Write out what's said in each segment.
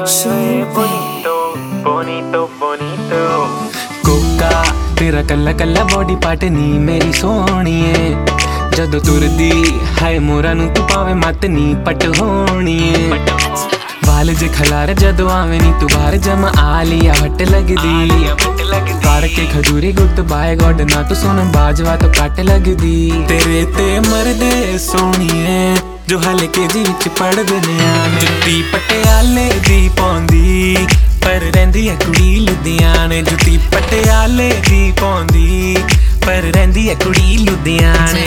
bonito, bonito, bonito। Coca तेरा कल्ला कल्ला body part नी मेरी सोहणीए, जदों तुरदी हाय मोरा नू तू पावे मत नी पट होणीए। वाल जे खलार जदों आवे नी तू बाहर जमा आलिया हट लगदी, कार के खजूरी गुट बाय गॉड ना तू सुन बाजवा तो कट लगदी। तेरे ते मरदे सोहणीए जो हल्के जी विच पढ़दे ने, जुत्ती पटियाले दी पाउंदी पर रहिंदी है कुड़ी लुधियाने। जुत्ती पटियाले दी पाउंदी पर रहिंदी है कुड़ी लुधियाने।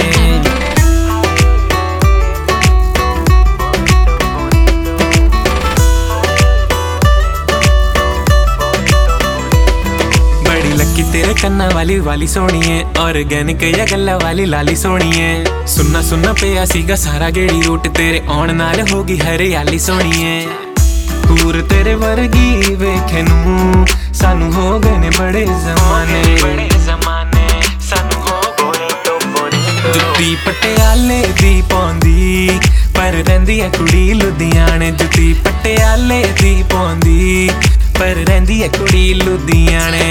तेरे कन्ना वाली वाली सोहनी है, ऑर्गेनिक या गल्ला वाली लाली सोहनी है। सुनना सुनना पिया सीगा सारा गेड़ी रूट, तेरे आउण नाल होगी हरियाली सोहनी है। पूर तेरे वर्गी वेखे नू सानू हो गए ने बड़े जमाने, सानू हो bonito, bonito। जुत्ती पटियाले दी पाउंदी पर रहिंदी है कुड़ी लुधियाने। जुत्ती पटियाले दी पाउंदी पर रहिंदी है कुड़ी लुधियाने।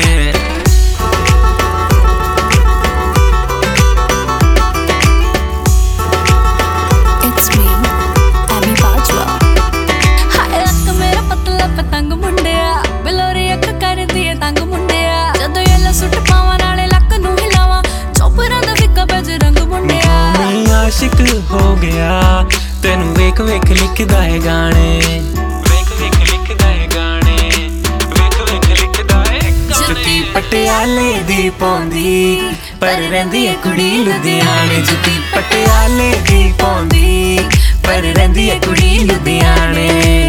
आशिक हो गया तेनू वेख वेख लिखदा है गाने, वेख वेख लिखदा है गाने, वेख वेख लिखदा है गाने। जुत्ती पटियाले दी पाउंदी पर रहिंदी है कुड़ी लुधियाने। जुत्ती पटियाले दी पाउंदी पर रहिंदी है कुड़ी लुधियाने।